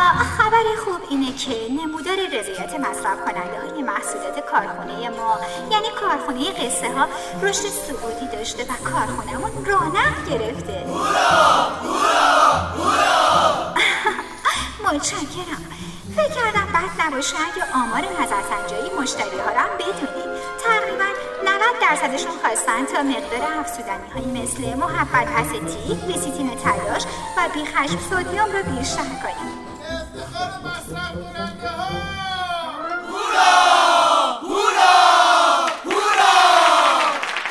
خبر خوب اینه که نمودار رضایت مصرف کننده های محصولات کارخونه ما، یعنی کارخونه قصه ها، رشد صعودی داشته و کارخونه‌مون رونق گرفته. متشکرم. فکر کردم بد نباشه اگه آمار نظرسنجی مشتری ها رو هم بدونیم. تقریبا 90% خواستن تا مقدار افزودنی هایی مثل محبت اسیتیک، لیسیتین تلاش و بیخشم سدیم رو بیشتر کنیم. افتخار مصرف کننده ها! هورا! هورا! هورا!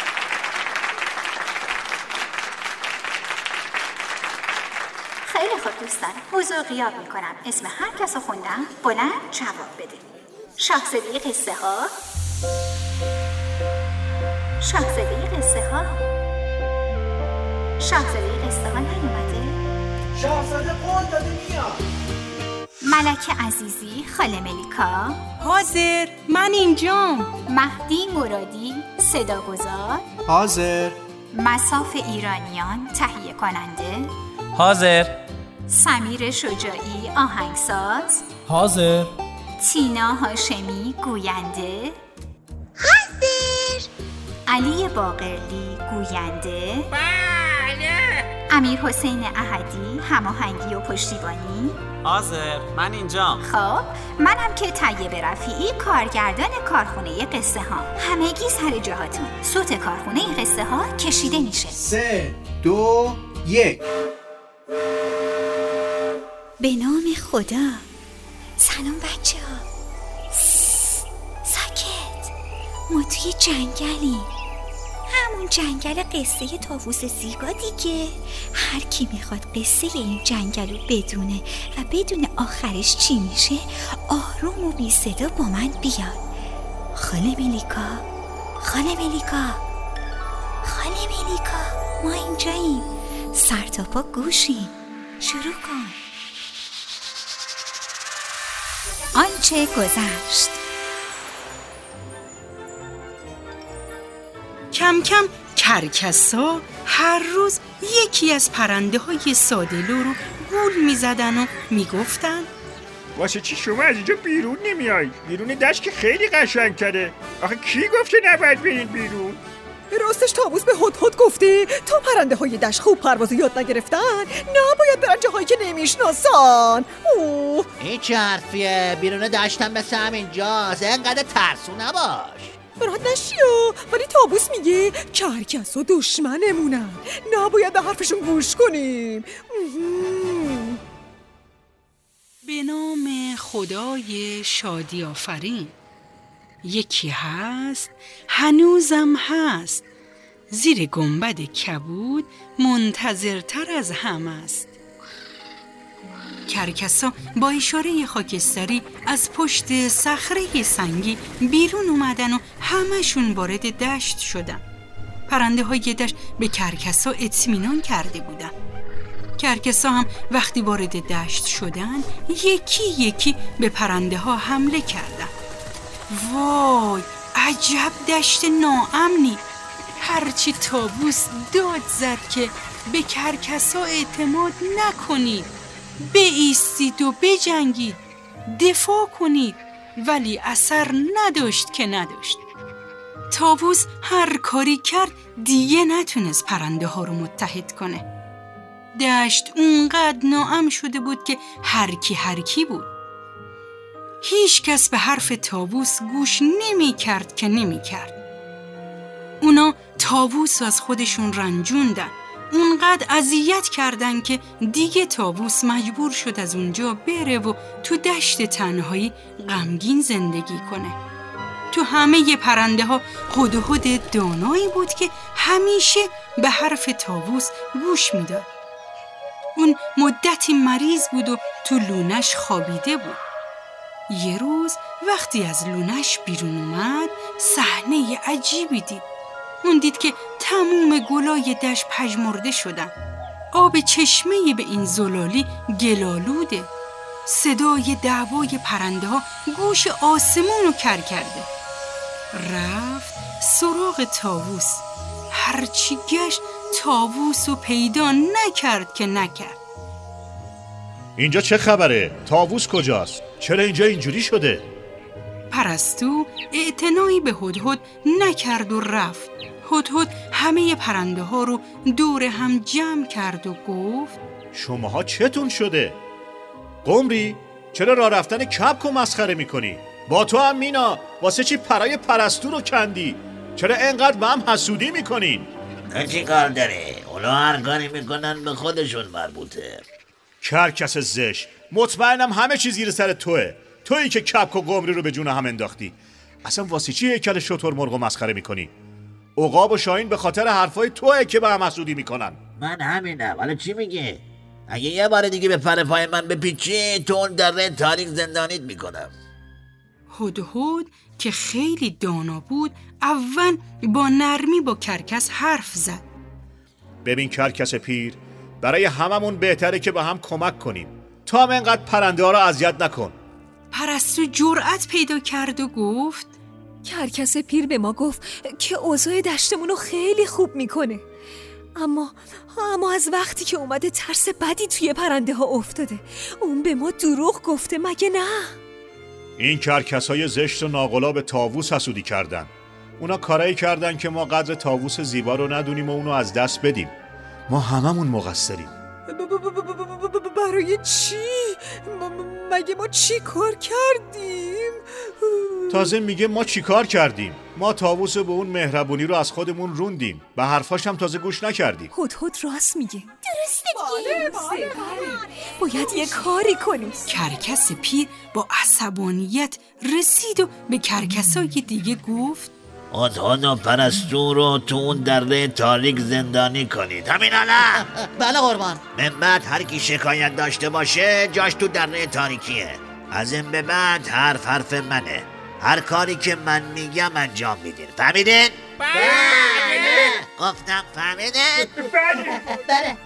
خیلی خوب دوستان، حضور غیاب میکنم. اسم هر کس رو خوندم بلند جواب بده. شاهزاده قصه ها، شاهزاده قصه ها، شاهزاده قصه ها نیومده؟ شاهزاده قول داده میاد. ملکه عزیزی، خاله ملیکا حاضر، من اینجام. مهدی مرادی، صداگذار حاضر. مصاف ایرانیان، تهیه کننده حاضر. سمیر شجاعی، آهنگساز حاضر. تینا هاشمی، گوینده حاضر! علی باقرلی، گوینده بله! امیر حسین احدی، هماهنگی و پشتیبانی حاضر. من اینجام. خب منم که طیب رفیعی، کارگردان کارخونه قصه ها. همگی سر جهاتون. صوت کارخونه قصه ها کشیده میشه. 3 2 1. به نام خدا. سلام بچه ها. ساکت. ما توی جنگلی، همون جنگل قصه طاووس زیبا دیگه. هر کی میخواد قصه این جنگل رو بدونه و بدون آخرش چی میشه، آروم و بی صدا با من بیاد. خاله ملیکا، خاله ملیکا، خاله ملیکا، ما اینجاییم. سر تا پا گوشیم. شروع کن. آنچه گذشت. کم کم کرکسا هر روز یکی از پرنده های ساده‌لو رو گول می زدن و می گفتن واسه چی شما از اینجا بیرون نمیای؟ بیرون دشت که خیلی قشنگ‌تره. آخه کی گفته نباید برین بیرون؟ راستش طاووس به هدهد گفته تا پرنده های دشت خوب پرواز یاد نگرفتن نباید برن جاهایی که نمیشناسن. این چه حرفیه؟ بیرون دشتم مثل همینجاست. اینقدر ترسو نباش. راحت نشیا، ولی طاووس میگه کرکس و دشمنمونن، نباید به حرفشون گوش کنیم. به نام خدای شادی آفرین. یکی هست، هنوزم هست، زیر گنبد کبود منتظرتر از همه است. کرکسا با اشاره خاکستری از پشت صخره سنگی بیرون اومدن و همشون وارد دشت شدن. پرنده های دشت به کرکسا اطمینان کرده بودن. کرکسا هم وقتی وارد دشت شدن یکی یکی به پرنده ها حمله کردن. وای، عجب دشت ناامنی. هرچی طاووس داد زد که به کرکسا اعتماد نکنید، بایستید و بجنگید، دفاع کنید، ولی اثر نداشت که نداشت. طاووس هر کاری کرد دیگه نتونست پرنده ها رو متحد کنه. دشت اونقدر ناامن شده بود که هر کی بود. هیچ کس به حرف طاووس گوش نمی کرد که نمی کرد. اونا طاووس از خودشون رنجوندن، اونقدر اذیت کردن که دیگه طاووس مجبور شد از اونجا بره و تو دشت تنهایی غمگین زندگی کنه. تو همه پرنده ها هدهد دانایی بود که همیشه به حرف طاووس گوش میداد. اون مدتی مریض بود و تو لونش خوابیده بود. یه روز وقتی از لونش بیرون اومد صحنه عجیبی دید. اون دید که تموم گلای دشت پژمرده شدن. آب چشمه‌ای به این زلالی گلالوده. صدای دعوای پرنده ها گوش آسمون رو کر کرده. رفت سراغ طاووس. هرچی گشت طاووس رو پیدا نکرد که نکرد. اینجا چه خبره؟ طاووس کجاست؟ چرا اینجا اینجوری شده؟ پرستو اعتنایی به هدهد نکرد و رفت. هدهد همه پرنده ها رو دور هم جمع کرد و گفت شماها چتون شده؟ قمری چرا راه رفتن کبک رو مسخره میکنی؟ با تو هم مینا واسه چی پرای پرستو رو کندی؟ چرا اینقدر به هم حسودی میکنین؟ چی کار داره؟ اونا هر کاری میکنن به خودشون مربوطه. کرکس زشت، مطمئنم همه چیز زیر سر توه. تویی که کبک و قمری رو به جون هم انداختی. اصلا واسه چی هیکل شترمرغ رو مسخره میکنی؟ عقاب و شاهین به خاطر حرفای توئه که به هم حسودی میکنن. من همینم. حالا چی میگه؟ اگه یه بار دیگه به پر پای من بپیچی تو اون دره تاریک زندانیت میکنم. هدهد که خیلی دانا بود اول با نرمی با کرکس حرف زد. ببین کرکس پیر، برای هممون بهتره که با هم کمک کنیم. تو هم اینقدر پرنده ها رو اذیت نکن. پرستو جرأت پیدا کرد و گفت کرکس پیر به ما گفت که اوضاع دشتمون رو خیلی خوب میکنه، اما از وقتی که اومده ترس بدی توی پرنده ها افتاده. اون به ما دروغ گفته مگه نه؟ این کرکس‌های زشت و ناقلا به طاووس حسودی کردن. اونا کارایی کردن که ما قدر طاووس زیبا رو ندونیم و اونو از دست بدیم. ما هممون مقصریم. برای چی؟ مگه ما چی کار کردیم؟ تازه میگه ما چی کار کردیم؟ ما طاووس به اون مهربونی رو از خودمون روندیم. به حرفاش هم تازه گوش نکردیم. هدهد راست میگه. درسته دیگه. باید یه کاری کنیم. کرکس پیر با عصبانیت رسید و به کرکسای دیگه گفت هدهد و پرستو رو تو اون دره تاریک زندانی کنید. همین الان. بله قربان. من بعد هر کی شکایت داشته باشه جاش تو دره تاریکیه. از این به بعد حرف منه. هر کاری که من میگم انجام میدین. فهمیدین؟ بله. گفتم فهمیدین؟ بله.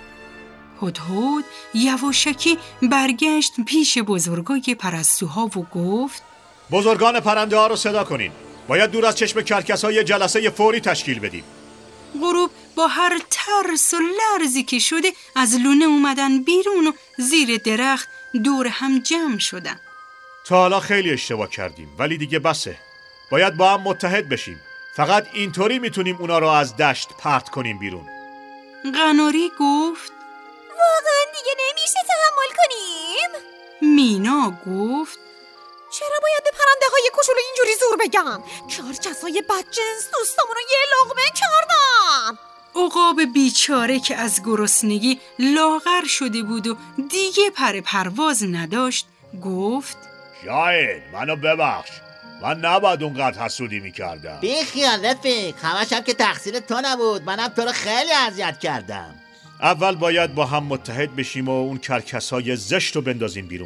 هدهد یواشکی برگشت پیش بزرگای پرستوها و گفت بزرگان پرنده ها رو صدا کنین. باید دور از چشم کرکس‌ها یه جلسه فوری تشکیل بدیم. غروب با هر ترس و لرزی که شده از لونه اومدن بیرون و زیر درخت دور هم جمع شدن. تا حالا خیلی اشتباه کردیم ولی دیگه بسه. باید با هم متحد بشیم. فقط اینطوری میتونیم اونا رو از دشت پرت کنیم بیرون. قناری گفت واقعا دیگه نمیشه تحمل کنیم. مینا گفت چرا باید به پرنده های کوچولو اینجوری زور بگم؟ کرکسای بدجنس دوستامونو یه لقمه کردن. عقاب بیچاره که از گرسنگی لاغر شده بود و دیگه پرواز نداشت گفت شاهین منو ببخش. من نباید اونقدر حسودی میکردم. بی خیال رفیق، همش هم که تقصیر تو نبود. منم تو رو خیلی اذیت کردم. اول باید با هم متحد بشیم و اون کرکس‌های زشت رو بندازیم بیرون.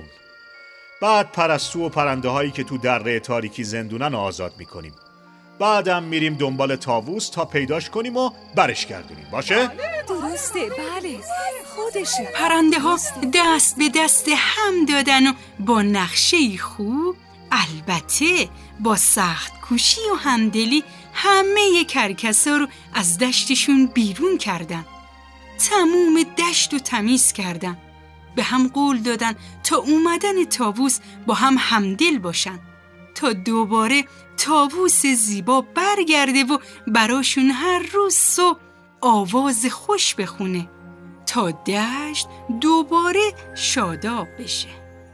بعد پرستو و پرنده هایی که تو دره تاریکی زندونن آزاد میکنیم. بعدم میریم دنبال طاووس تا پیداش کنیم و برش گردونیم. باشه؟ درسته. بله خودشه. پرنده ها دست به دست هم دادن و با نقشه خوب، البته با سخت کوشی و همدلی، همه کرکسا رو از دشتشون بیرون کردن. تموم دشت رو تمیز کردن. به هم قول دادن تا اومدن طاووس با هم همدل باشن، تا دوباره طاووس زیبا برگرده و براشون هر روز صبح آواز خوش بخونه تا دشت دوباره شاداب بشه.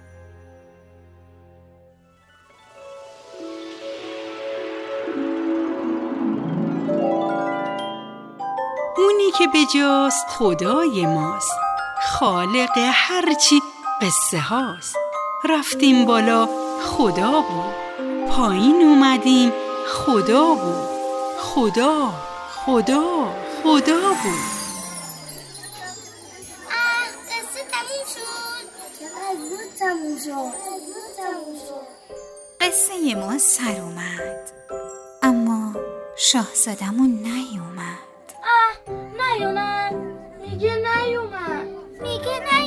اونی که بجاست خدای ماست، خالق هرچی قصه هاست. رفتیم بالا خدا بود، پایین اومدیم خدا بود. خدا خدا خدا بود. قصه تموم شد. چقدر زود تموم شد. قصه ما سر اومد اما شاهزادمون نیومد. نیومد. میگه نیومد.